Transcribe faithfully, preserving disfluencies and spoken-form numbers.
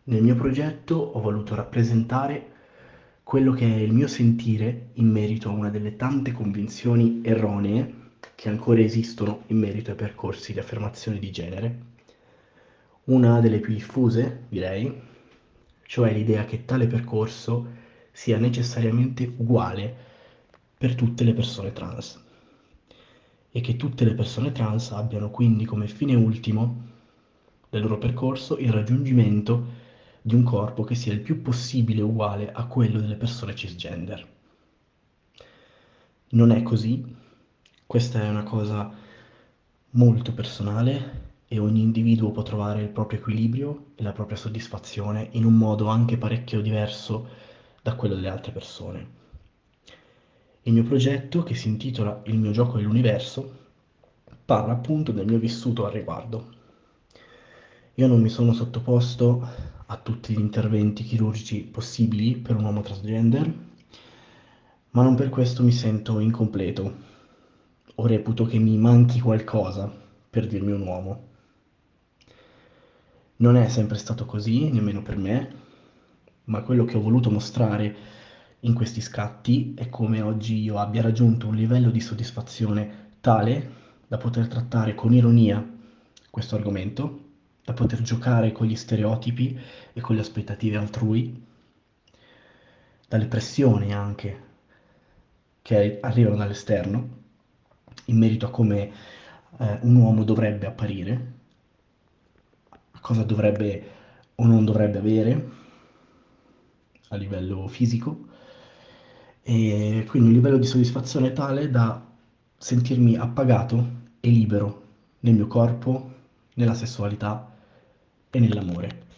Nel mio progetto ho voluto rappresentare quello che è il mio sentire in merito a una delle tante convinzioni erronee che ancora esistono in merito ai percorsi di affermazione di genere. Una delle più diffuse, direi, cioè l'idea che tale percorso sia necessariamente uguale per tutte le persone trans e che tutte le persone trans abbiano quindi come fine ultimo del loro percorso il raggiungimento di un corpo che sia il più possibile uguale a quello delle persone cisgender. Non è così, questa è una cosa molto personale e ogni individuo può trovare il proprio equilibrio e la propria soddisfazione in un modo anche parecchio diverso da quello delle altre persone. Il mio progetto, che si intitola Il mio gioco nell'universo, parla appunto del mio vissuto al riguardo. Io non mi sono sottoposto a tutti gli interventi chirurgici possibili per un uomo transgender, ma non per questo mi sento incompleto o reputo che mi manchi qualcosa per dirmi un uomo. Non è sempre stato così, nemmeno per me, ma quello che ho voluto mostrare in questi scatti è come oggi io abbia raggiunto un livello di soddisfazione tale da poter trattare con ironia questo argomento, da poter giocare con gli stereotipi e con le aspettative altrui, dalle pressioni anche che arrivano dall'esterno in merito a come eh, un uomo dovrebbe apparire, a cosa dovrebbe o non dovrebbe avere a livello fisico, e quindi un livello di soddisfazione tale da sentirmi appagato e libero nel mio corpo, nella sessualità e nell'amore.